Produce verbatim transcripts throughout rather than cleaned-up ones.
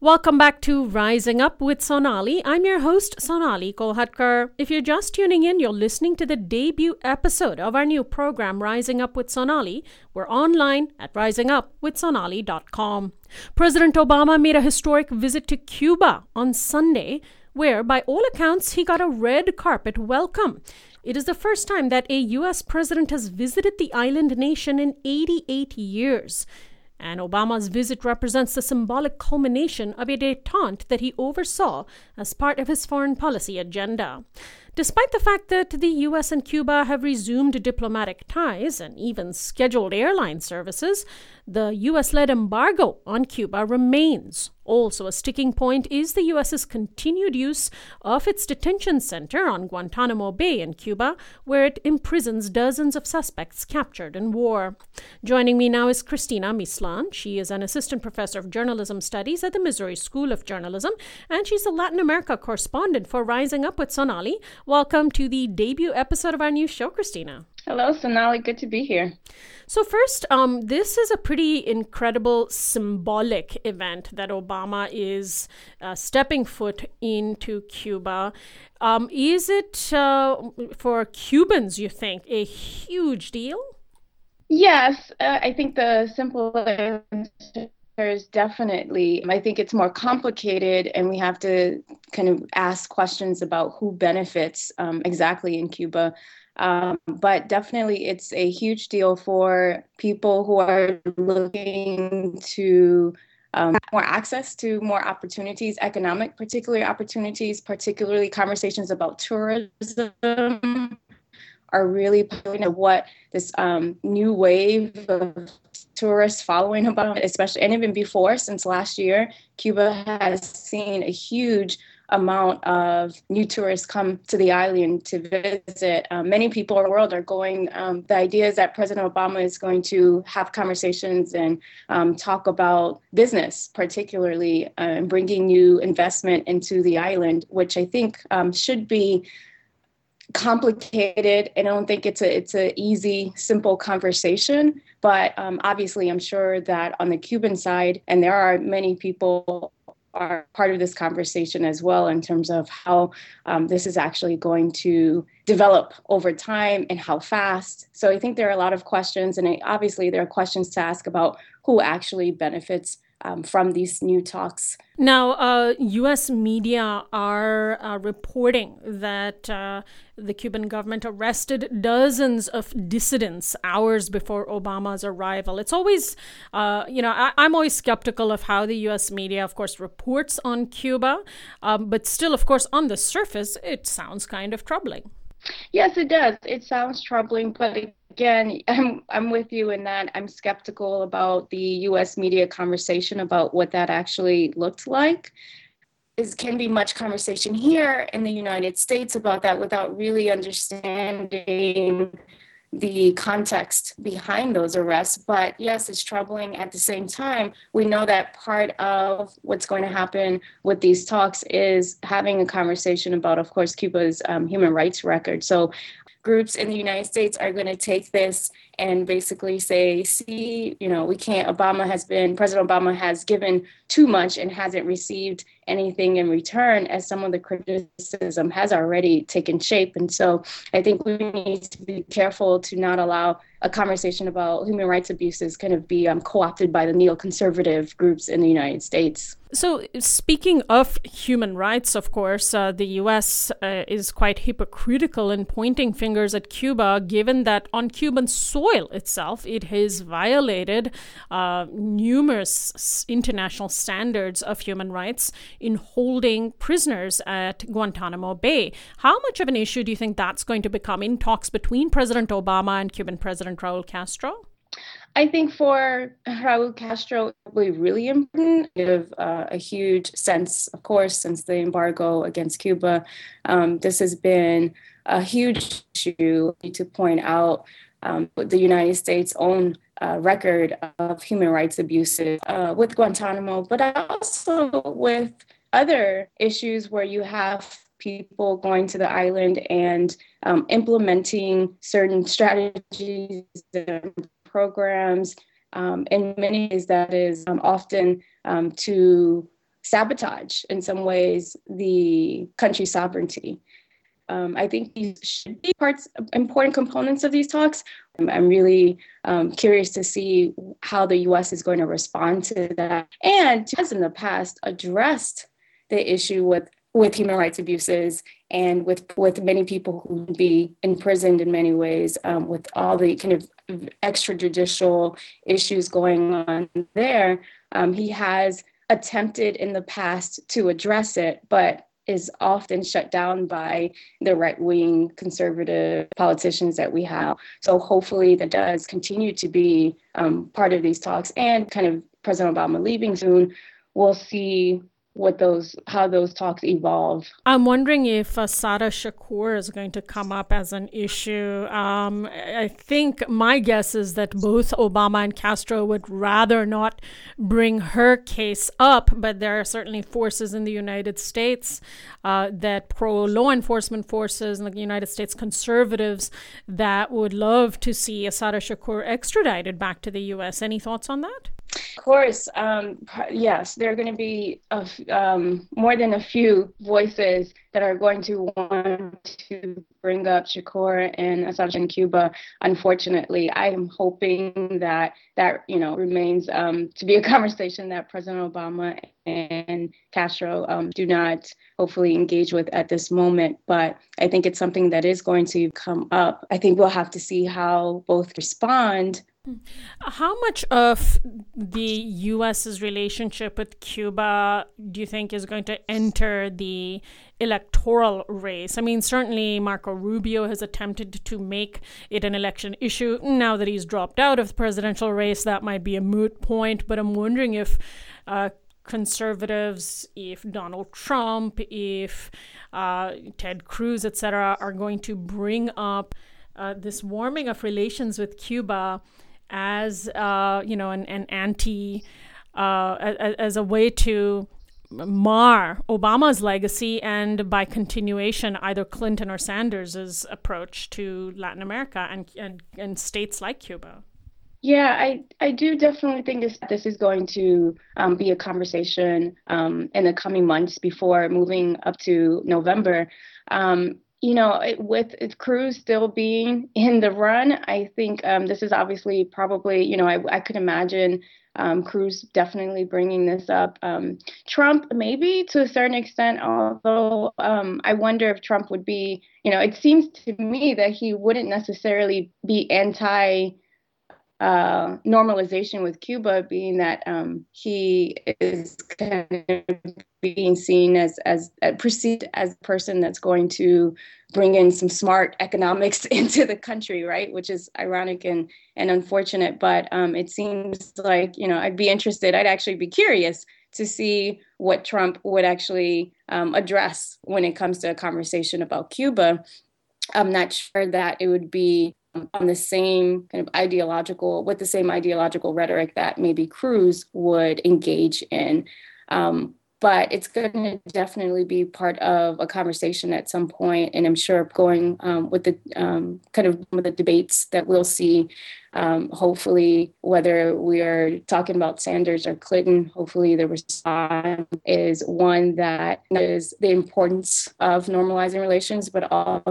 Welcome back to Rising Up with Sonali. I'm your host, Sonali Kolhatkar. If you're just tuning in, you're listening to the debut episode of our new program, Rising Up with Sonali. We're online at rising up with sonali dot com. President Obama made a historic visit to Cuba on Sunday, where, by all accounts, he got a red carpet welcome. It is the first time that a U S president has visited the island nation in eighty-eight years. And Obama's visit represents the symbolic culmination of a détente that he oversaw as part of his foreign policy agenda. Despite the fact that the U S and Cuba have resumed diplomatic ties and even scheduled airline services, the U S-led embargo on Cuba remains. Also, a sticking point is the U S's continued use of its detention center on Guantanamo Bay in Cuba, where it imprisons dozens of suspects captured in war. Joining me now is Christina Mislan. She is an assistant professor of journalism studies at the Missouri School of Journalism, and she's a Latin America correspondent for Rising Up with Sonali. Welcome to the debut episode of our new show, Christina. Hello, Sonali. Good to be here. So first, um, this is a pretty incredible symbolic event that Obama is uh, stepping foot into Cuba. Um, is it, uh, for Cubans, you think, a huge deal? Yes, uh, I think the simple answer is definitely. I think it's more complicated, and we have to kind of ask questions about who benefits um, exactly in Cuba. Um, but definitely it's a huge deal for people who are looking to um, have more access to more opportunities, economic, particularly opportunities, particularly conversations about tourism are really you know, what this um, new wave of tourists following about, especially, and even before, since last year, Cuba has seen a huge amount of new tourists come to the island to visit. Um, many people in the world are going. Um, the idea is that President Obama is going to have conversations and um, talk about business, particularly, uh, and bringing new investment into the island, which I think um, should be complicated. And I don't think it's a it's a easy, simple conversation. But um, obviously, I'm sure that on the Cuban side, and there are many people are part of this conversation as well in terms of how um, this is actually going to develop over time and how fast. So I think there are a lot of questions, and obviously there are questions to ask about who actually benefits um, from these new talks. Now, uh, U S media are uh, reporting that uh, the Cuban government arrested dozens of dissidents hours before Obama's arrival. It's always, uh, you know, I- I'm always skeptical of how the U S media, of course, reports on Cuba. Um, but still, of course, on the surface, it sounds kind of troubling. Yes, it does. It sounds troubling, but again, I'm I'm with you in that I'm skeptical about the U S media conversation about what that actually looked like. There can be much conversation here in the United States about that without really understanding the context behind those arrests. But yes, it's troubling. At the same time, we know that part of what's going to happen with these talks is having a conversation about, of course, Cuba's um, human rights record. So groups in the United States are going to take this and basically say, see, you know, we can't, Obama has been, President Obama has given too much and hasn't received anything in return, as some of the criticism has already taken shape. And so I think we need to be careful to not allow a conversation about human rights abuses kind of be um, co-opted by the neoconservative groups in the United States. So speaking of human rights, of course, uh, the U S uh, is quite hypocritical in pointing fingers at Cuba, given that on Cuban soil itself, it has violated uh, numerous international standards of human rights in holding prisoners at Guantanamo Bay. How much of an issue do you think that's going to become in talks between President Obama and Cuban President Raul Castro? I think for Raul Castro, it will be really important. Give uh, a huge sense, of course, since the embargo against Cuba, um, this has been a huge issue to point out um, the United States' own uh, record of human rights abuses uh, with Guantanamo, but also with other issues where you have people going to the island and um, implementing certain strategies and programs. Um, in many ways, that is um, often um, to sabotage in some ways the country's sovereignty. Um, I think these should be parts, important components of these talks. I'm, I'm really um, curious to see how the U S is going to respond to that, and has in the past addressed the issue with, with human rights abuses and with, with many people who would be imprisoned in many ways, um, with all the kind of extrajudicial issues going on there. Um, he has attempted in the past to address it, but is often shut down by the right-wing conservative politicians that we have. So hopefully that does continue to be um, part of these talks, and kind of President Obama leaving soon, we'll see what those, how those talks evolve. I'm wondering if Assata Shakur is going to come up as an issue. Um, I think my guess is that both Obama and Castro would rather not bring her case up, but there are certainly forces in the United States uh, that pro-law enforcement forces and the United States conservatives that would love to see Assata Shakur extradited back to the U S. Any thoughts on that? Of course, um, yes, there are going to be a, um, more than a few voices that are going to want to bring up Shakur and Assad in Cuba. Unfortunately, I am hoping that that you know remains um, to be a conversation that President Obama and Castro um, do not hopefully engage with at this moment. But I think it's something that is going to come up. I think we'll have to see how both respond. How much of the U S's relationship with Cuba do you think is going to enter the electoral race? I mean, certainly Marco Rubio has attempted to make it an election issue. Now that he's dropped out of the presidential race, that might be a moot point. But I'm wondering if uh, conservatives, if Donald Trump, if uh, Ted Cruz, et cetera, are going to bring up uh, this warming of relations with Cuba as uh, you know, an, an anti, uh, as, as a way to mar Obama's legacy, and by continuation, either Clinton or Sanders' approach to Latin America and, and, and states like Cuba. Yeah, I, I do definitely think this, this is going to um, be a conversation um, in the coming months before moving up to November. Um, You know, it, with it, Cruz still being in the run, I think um, this is obviously probably, you know, I, I could imagine um, Cruz definitely bringing this up. Um, Trump, maybe to a certain extent, although um, I wonder if Trump would be, you know, it seems to me that he wouldn't necessarily be anti uh, normalization with Cuba, being that um, he is kind of being seen as as uh, perceived as a person that's going to bring in some smart economics into the country, right? Which is ironic and and unfortunate, but um, it seems like, you know, I'd be interested. I'd actually be curious to see what Trump would actually um, address when it comes to a conversation about Cuba. I'm not sure that it would be on the same kind of ideological, with the same ideological rhetoric that maybe Cruz would engage in. Um, but it's going to definitely be part of a conversation at some point. And I'm sure going um, with the um, kind of with the debates that we'll see, um, hopefully, whether we are talking about Sanders or Clinton, hopefully the response is one that is the importance of normalizing relations, but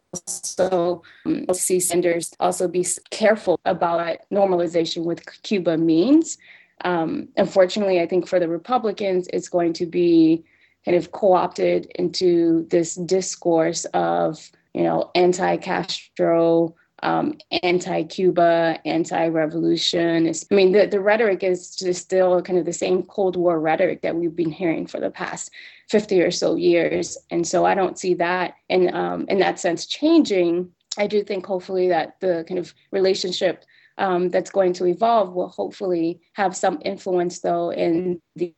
also um, see Sanders also be careful about what normalization with Cuba means. Um, unfortunately, I think for the Republicans, it's going to be kind of co-opted into this discourse of, you know, anti-Castro, um, anti-Cuba, anti-revolution. I mean, the, the rhetoric is just still kind of the same Cold War rhetoric that we've been hearing for the past fifty or so years. And so I don't see that in, um, in that sense changing. I do think hopefully that the kind of relationship Um, that's going to evolve will hopefully have some influence, though, in the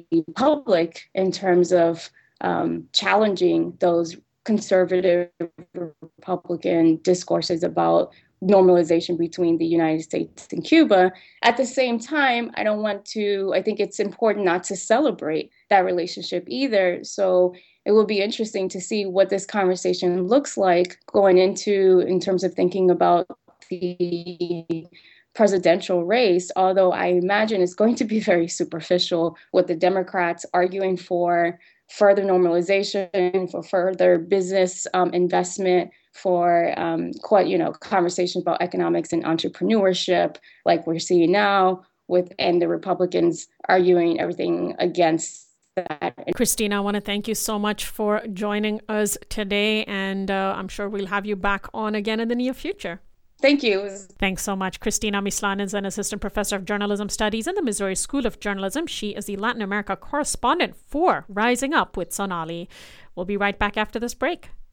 public in terms of um, challenging those conservative Republican discourses about normalization between the United States and Cuba. At the same time, I don't want to, I think it's important not to celebrate that relationship either. So it will be interesting to see what this conversation looks like going into, in terms of thinking about the presidential race, although I imagine it's going to be very superficial, with the Democrats arguing for further normalization, for further business um, investment, for um, quite, you know, conversations about economics and entrepreneurship, like we're seeing now, with and the Republicans arguing everything against that. Christina, I want to thank you so much for joining us today, and uh, I'm sure we'll have you back on again in the near future. Thank you. Thanks so much. Christina Mislan is an assistant professor of journalism studies in the Missouri School of Journalism. She is the Latin America correspondent for Rising Up with Sonali. We'll be right back after this break.